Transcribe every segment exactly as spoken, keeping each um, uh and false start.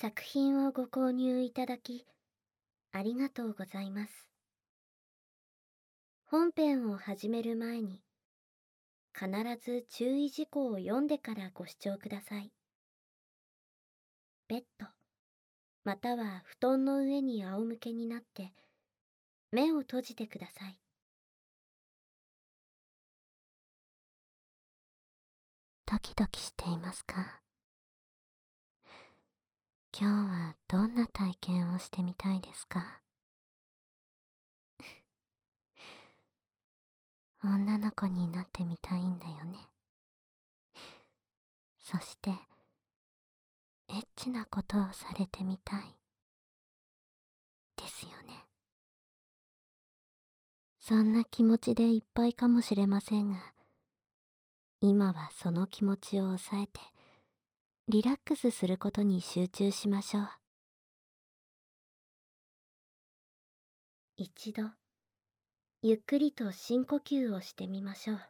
作品をご購入いただき、ありがとうございます。本編を始める前に、必ず注意事項を読んでからご視聴ください。ベッド、または布団の上に仰向けになって、目を閉じてください。ドキドキしていますか？今日はどんな体験をしてみたいですか？女の子になってみたいんだよね。そして、エッチなことをされてみたい。ですよね。そんな気持ちでいっぱいかもしれませんが、今はその気持ちを抑えて、リラックスすることに集中しましょう。一度、ゆっくりと深呼吸をしてみましょう。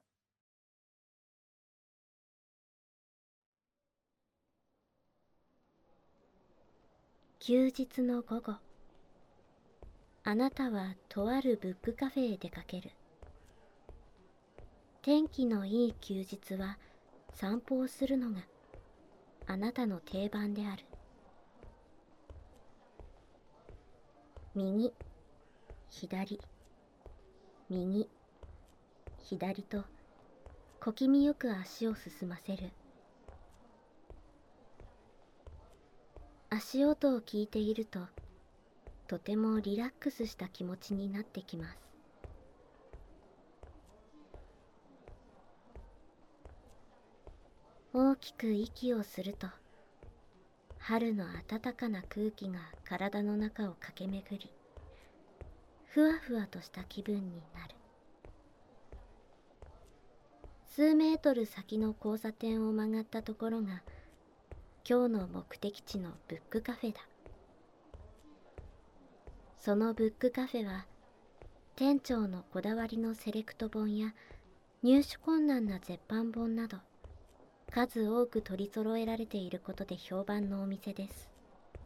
休日の午後、あなたはとあるブックカフェへ出かける。天気のいい休日は散歩をするのがあなたの定番である。右、左、右、左と小気味よく足を進ませる。足音を聞いていると、とてもリラックスした気持ちになってきます。大きく息をすると、春の暖かな空気が体の中を駆け巡り、ふわふわとした気分になる。数メートル先の交差点を曲がったところが、今日の目的地のブックカフェだ。そのブックカフェは、店長のこだわりのセレクト本や入手困難な絶版本など、数多く取り揃えられていることで評判のお店です。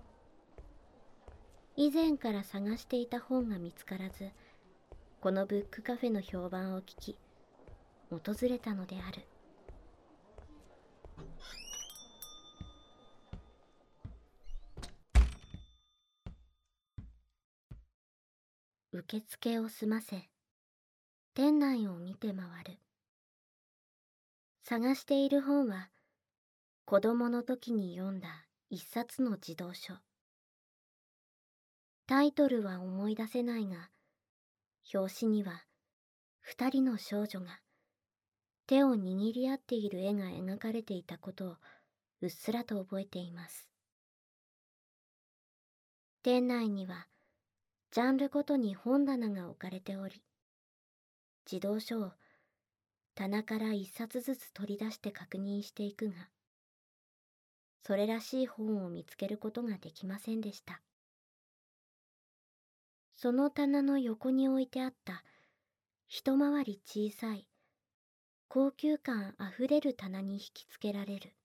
以前から探していた本が見つからず、このブックカフェの評判を聞き、訪れたのである。受付を済ませ、店内を見て回る。探している本は、子供の時に読んだ一冊の児童書。タイトルは思い出せないが、表紙には二人の少女が手を握り合っている絵が描かれていたことをうっすらと覚えています。店内にはジャンルごとに本棚が置かれており、児童書を棚から一冊ずつ取り出して確認していくが、それらしい本を見つけることができませんでした。その棚の横に置いてあった一回り小さい高級感あふれる棚に引きつけられる。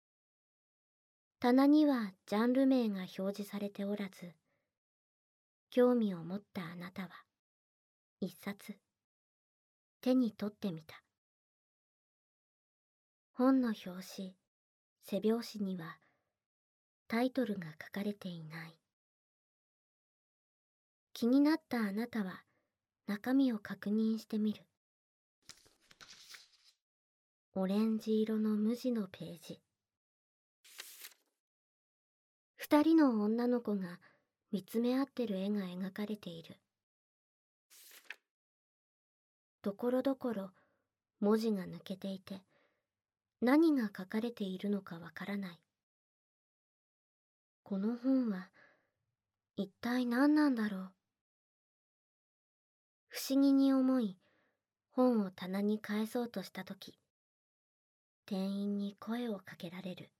棚にはジャンル名が表示されておらず、興味を持ったあなたは一冊手に取ってみた。本の表紙、背表紙にはタイトルが書かれていない。気になったあなたは中身を確認してみる。オレンジ色の無地のページ。二人の女の子が見つめ合ってる絵が描かれている。ところどころ文字が抜けていて、何が書かれているのかわからない。この本は一体何なんだろう。不思議に思い、本を棚に返そうとしたとき、店員に声をかけられる。